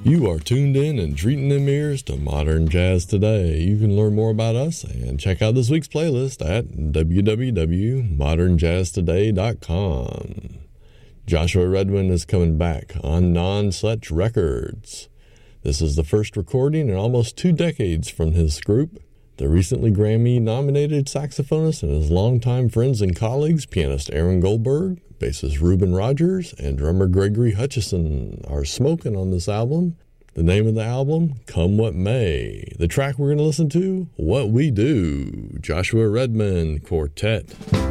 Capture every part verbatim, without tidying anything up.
You are tuned in and treating them ears to Modern Jazz Today. You can learn more about us and check out this week's playlist at w w w dot modern jazz today dot com. Joshua Redman is coming back on Non-Such Records. This is the first recording in almost two decades from his group. The recently Grammy-nominated saxophonist and his longtime friends and colleagues, pianist Aaron Goldberg, bassist Reuben Rogers, and drummer Gregory Hutchison are smoking on this album. The name of the album, Come What May. The track we're going to listen to, What We Do, Joshua Redman Quartet.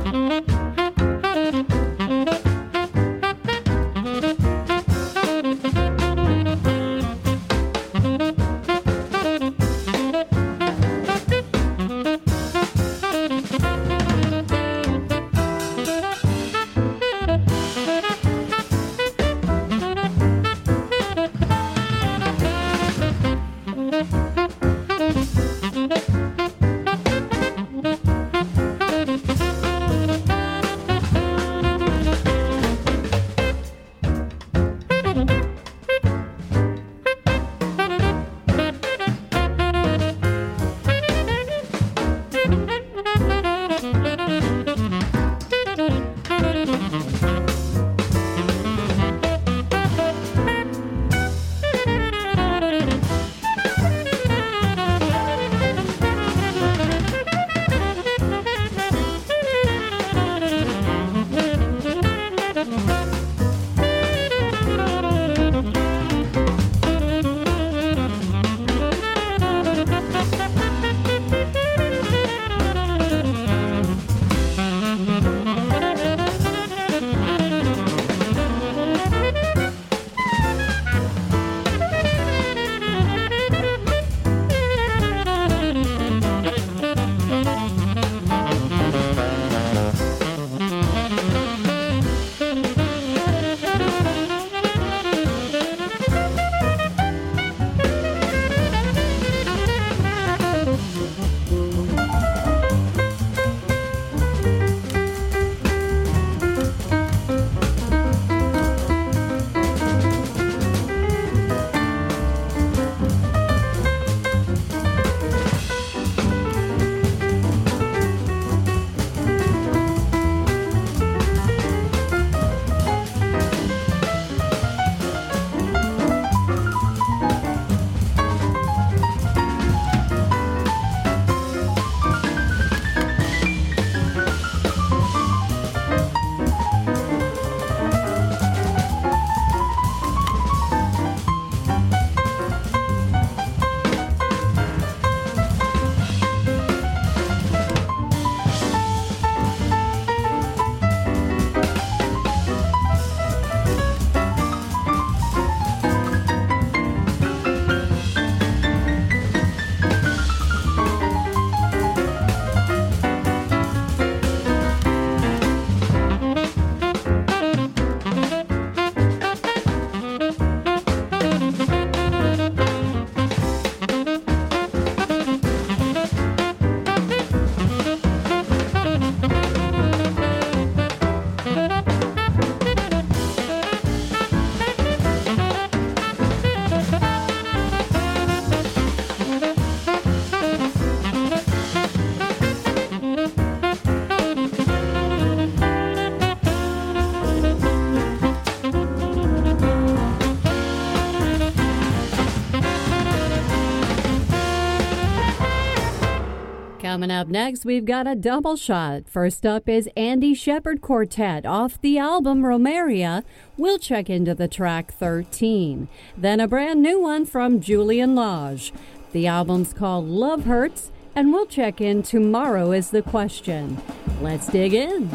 Coming up next, we've got a double shot. First up is Andy Shepherd Quartet off the album Romeria. We'll check into the track thirteen. Then a brand new one from Julian Lage. The album's called Love Hurts, and we'll check in Tomorrow is the Question. Let's dig in.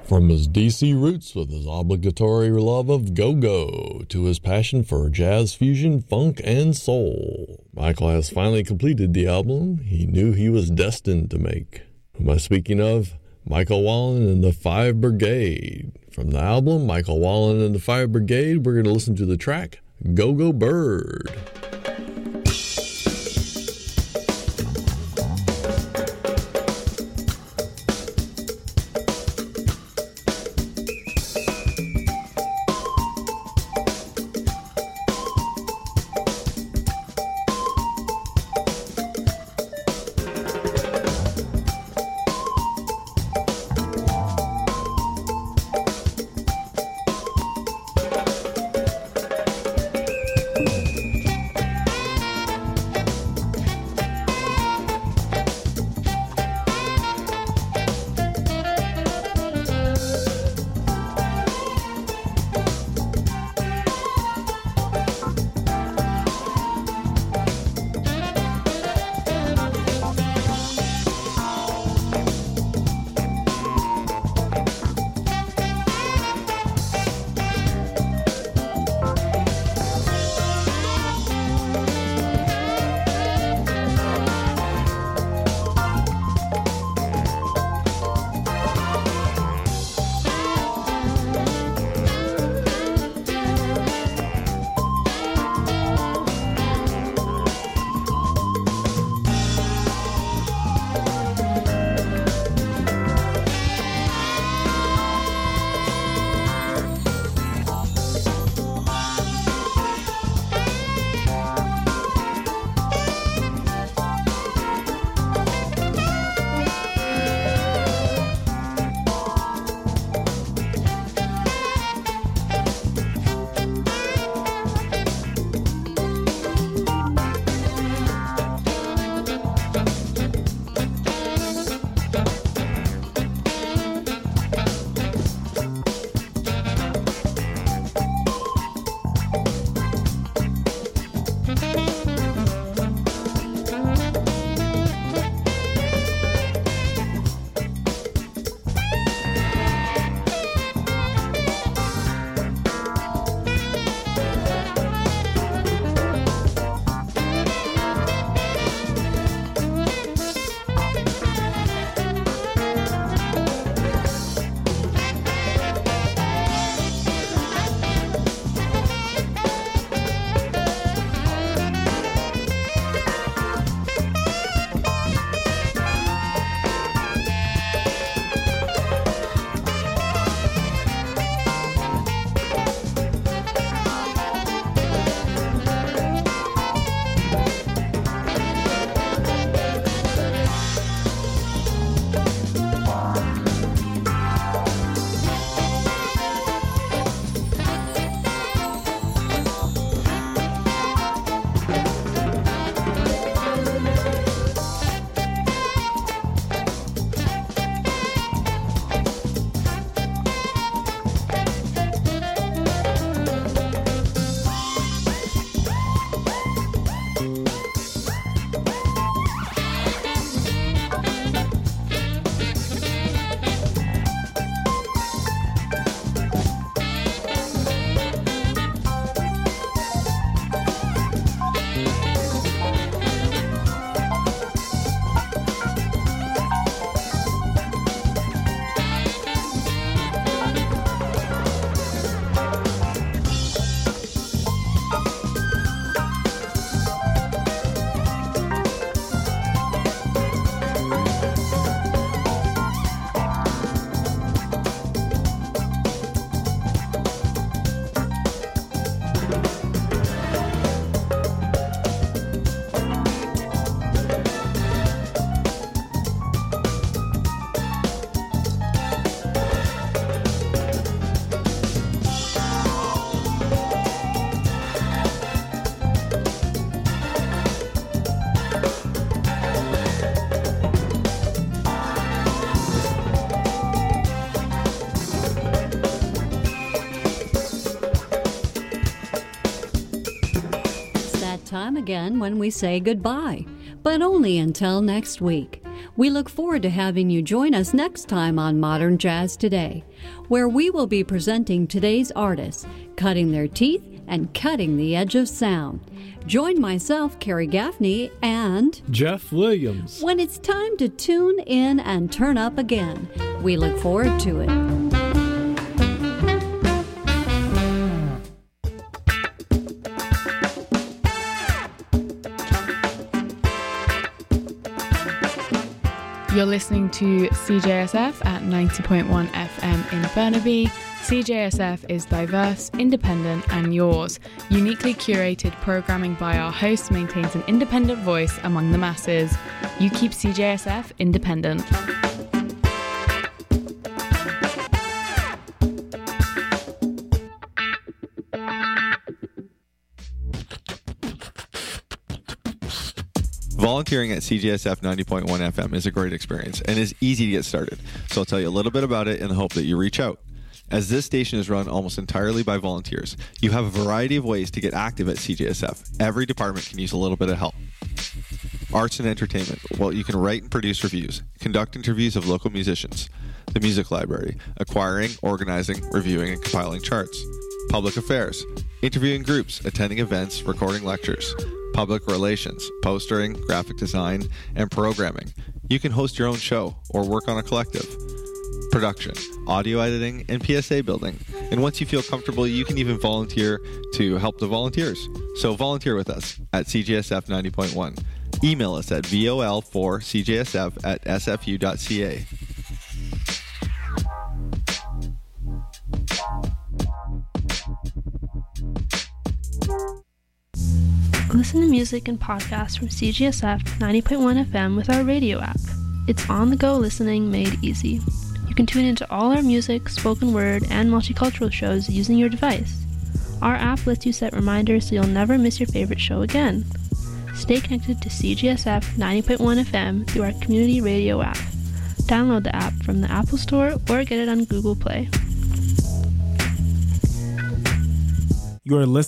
From his D C roots with his obligatory love of go-go to his passion for jazz fusion, funk, and soul, Michael has finally completed the album he knew he was destined to make. Who am I speaking of? Michael Wallen and the Five Brigade. From the album Michael Wallen and the Five Brigade, we're going to listen to the track Go-Go Bird. Time again when we say goodbye, but only until next week. We look forward to having you join us next time on Modern Jazz Today, where we will be presenting today's artists, cutting their teeth and cutting the edge of sound. Join myself, Carrie Gaffney, and Jeff Williams when it's time to tune in and turn up again. We look forward to it. You're listening to C J S F at ninety point one F M in Burnaby. C J S F is diverse, independent, and yours. Uniquely curated programming by our hosts maintains an independent voice among the masses. You keep C J S F independent. Volunteering at C J S F ninety point one F M is a great experience and is easy to get started, so I'll tell you a little bit about it in the hope that you reach out. As this station is run almost entirely by volunteers, you have a variety of ways to get active at C J S F. Every department can use a little bit of help. Arts and entertainment. Well, you can write and produce reviews, conduct interviews of local musicians. The music library. Acquiring, organizing, reviewing, and compiling charts. Public affairs. Interviewing groups, attending events, recording lectures. Public relations, postering, graphic design, and programming. You can host your own show or work on a collective. Production, audio editing, and P S A building. And once you feel comfortable, you can even volunteer to help the volunteers. So volunteer with us at C J S F ninety point one. Email us at V O L four C J S F at S F U dot C A. Listen to music and podcasts from C G S F ninety point one F M with our radio app. It's on-the-go listening made easy. You can tune into all our music, spoken word, and multicultural shows using your device. Our app lets you set reminders so you'll never miss your favorite show again. Stay connected to C G S F ninety point one F M through our community radio app. Download the app from the Apple Store or get it on Google Play. You are listening